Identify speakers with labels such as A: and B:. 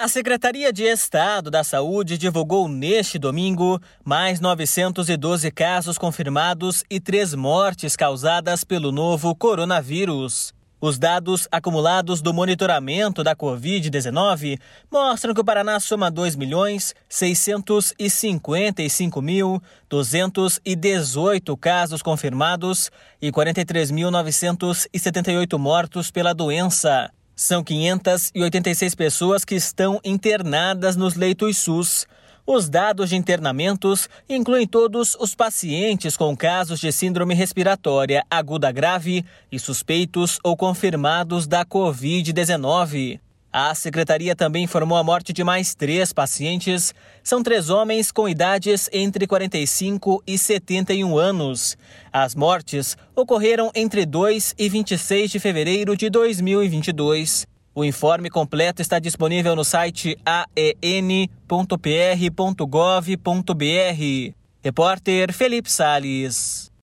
A: A Secretaria de Estado da Saúde divulgou neste domingo mais 912 casos confirmados e 3 mortes causadas pelo novo coronavírus. Os dados acumulados do monitoramento da Covid-19 mostram que o Paraná soma 2.655.218 casos confirmados e 43.978 mortos pela doença. São 586 pessoas que estão internadas nos leitos SUS. Os dados de internamentos incluem todos os pacientes com casos de síndrome respiratória aguda grave e suspeitos ou confirmados da Covid-19. A secretaria também informou a morte de mais 3 pacientes. São 3 homens com idades entre 45 e 71 anos. As mortes ocorreram entre 2 e 26 de fevereiro de 2022. O informe completo está disponível no site aen.pr.gov.br. Repórter Felipe Salles.